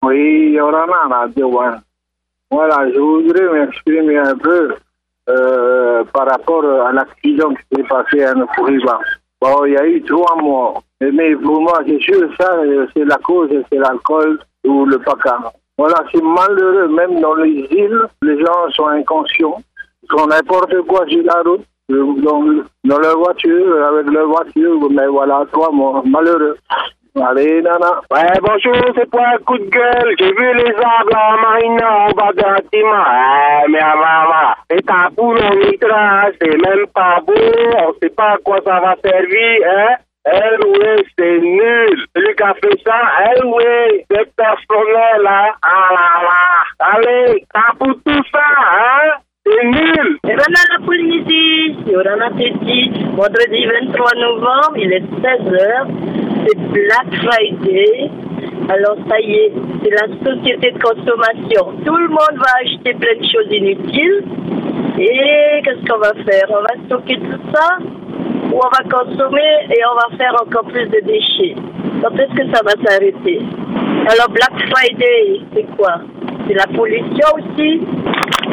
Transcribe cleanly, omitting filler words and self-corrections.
Oui, il y en a là, Voilà, je voudrais m'exprimer un peu par rapport à l'accident qui s'est passé à Nokuriba. Bon, il y a eu 3 morts. Mais pour moi, c'est sûr, ça, c'est la cause, c'est l'alcool ou le paca. Voilà, c'est malheureux, même dans les îles, les gens sont inconscients. Ils font n'importe quoi sur la route, dans leur voiture, avec leur voiture, mais voilà, 3 morts, malheureux. Allez, nana. Ouais, bonjour, c'est pour un coup de gueule. J'ai vu les arbres à Marina en bas de la Tima. Mais maman, c'est un boulot nitrage, c'est même pas beau. On sait pas à quoi ça va servir, hein. Oui, c'est nul. Celui qui a fait ça, oui, c'est personnel, hein. Ah là là. Allez, t'as pour tout ça, hein. C'est nul. Et ben à la Polynésie, on a dit, vendredi 23 novembre, il est 16h, c'est Black Friday. Alors ça y est, c'est la société de consommation. Tout le monde va acheter plein de choses inutiles. Et qu'est-ce qu'on va faire? On va stocker tout ça, ou on va consommer et on va faire encore plus de déchets. Quand est-ce que ça va s'arrêter? Alors Black Friday, c'est quoi? C'est la pollution aussi.